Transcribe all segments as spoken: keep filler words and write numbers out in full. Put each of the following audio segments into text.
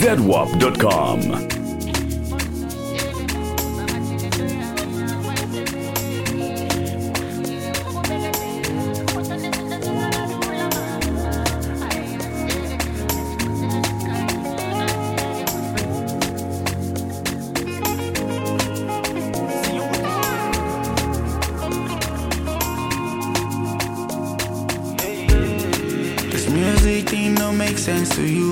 zedwap dot com. Music thing don't make sense to you.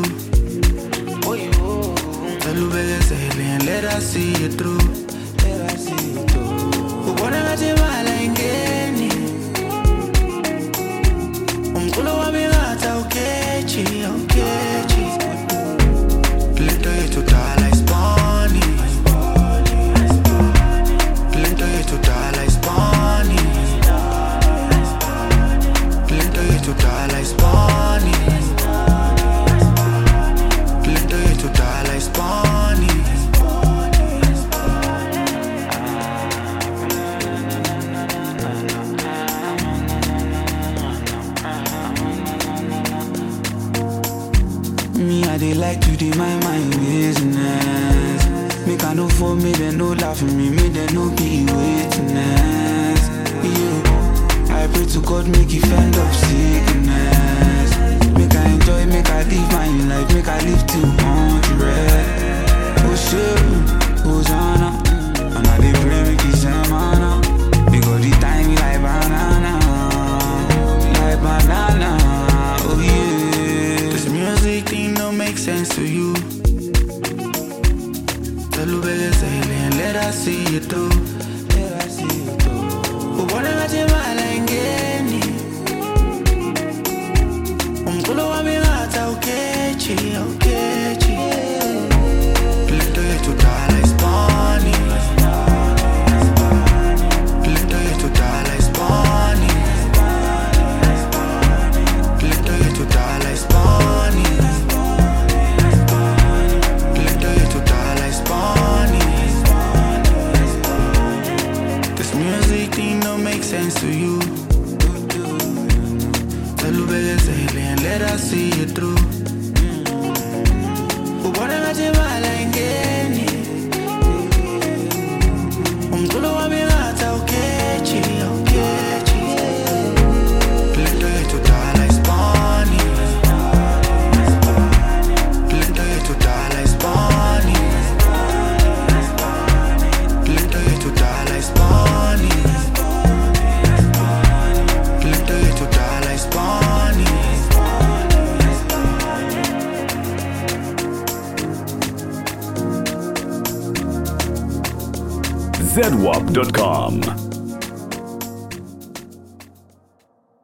Tell you better say and let us see you through. Let us see you through. Ubona ngathi malengeni. Umculo wami ngathi awukhethi, awukhethi. Lento yethu dala ispani. Lento yethu dala ispani. Lento yethu dala ispani. Lento yethu dala ispani. Me, I dey like to do my mind business. Make I no for me, they no laugh at me, me they no be witness. Yeah, I pray to God make it fend up sickness. Make I enjoy, make I live my life, make I live till hundred. Oh shit, Hosanna, and I dey pray make it semana. Because the time like banana, like banana. Oh yeah, this music thing don't make sense to you. Tell you better say and let us see you through. Let us see you through. Ubona ngathi malengeni. Umculo wami ngathi awukhethi, awukhethi. Lento yethu dala ispani. Lento yethu dala ispani. Lento yethu dala ispani. Lento yethu dala ispani. This music thing don't make sense to you. Tell you better say and let us see you through. Ubona ngathi malengeni. Umculo wami ngathi awukhethi, awukhethi. Lento yethu dala ispani. Lento yethu dala ispani. Lento yethu dala ispani. Lento yethu dala ispani. zedwap dot com.